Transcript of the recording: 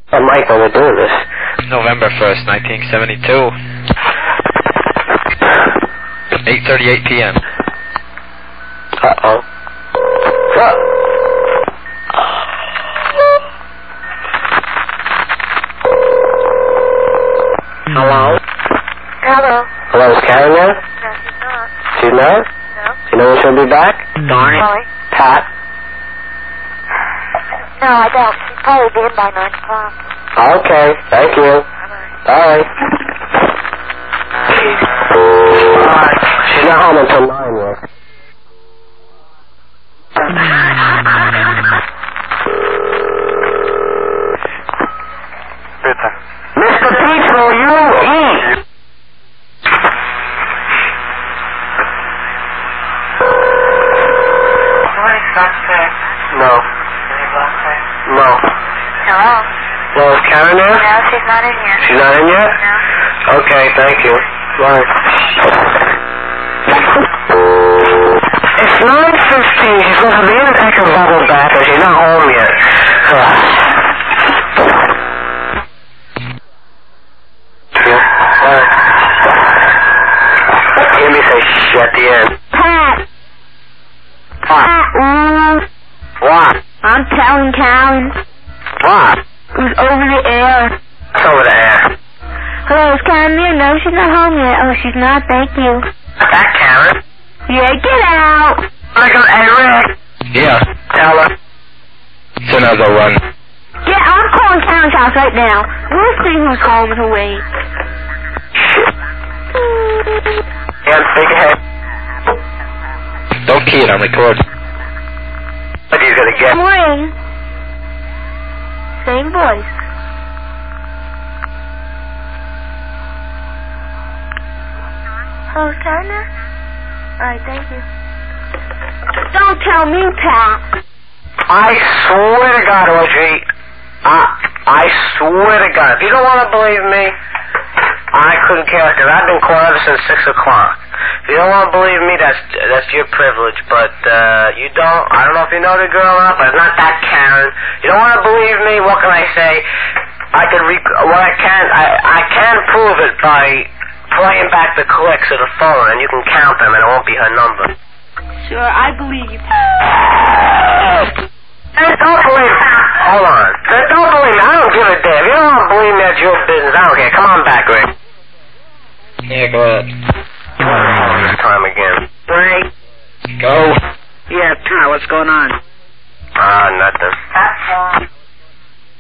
Mike, when we're doing this. November 1st, 1972. 8:38 p.m. Uh-oh. What? Hello? Hello. Hello, is Karen there? No, she's not. She's not? No. You know when she'll be back? Darn it. Chloe? Pat? No, I don't. She'll probably be in by 9 o'clock. Okay, thank you. Bye-bye. Bye. She's not home until 9 yet. Mr. Pete, will you eat? No. No. Hello? Well, is Karen there? No, she's not in yet. She's not in yet? No. Okay, thank you. Bye. It's 9:15. She's supposed to be in and take her bubble bath, and she's not home yet. Hear me say shh at the end. Pat! What? What? I'm telling Karen. What? Who's over the air. It's over the air. Hello, is Karen there? No, she's not home yet. Oh, she's not. Thank you. That Karen? Yeah, get out. Hey, Rick. Yeah. Tell her. It's another run. Yeah, I'm calling Karen's house right now. We'll see who's home to wait. Yeah, big head. Don't key it on record. What he's gonna get? Morning. Same voice. Hello, Karen there? Alright, thank you. Don't tell me, Pat. I swear to God, Audrey. I swear to God. If you don't want to believe me, I couldn't care, because I've been calling ever since 6 o'clock. If you don't want to believe me, that's your privilege, but you don't. I don't know if you know the girl or not, but it's not that Karen. You don't want to believe me, what can I say? I can prove it by playing back the clicks of the phone, and you can count them, and it won't be her number. Sure, I believe you. Hey, don't believe me. Hold on. Hey, don't believe me. I don't give a damn. If you don't want to believe me, that's your business. I don't care. Come on back, Rick. Yeah, go ahead. This time again. Ray? Go. Yeah, Ty, what's going on? Nothing.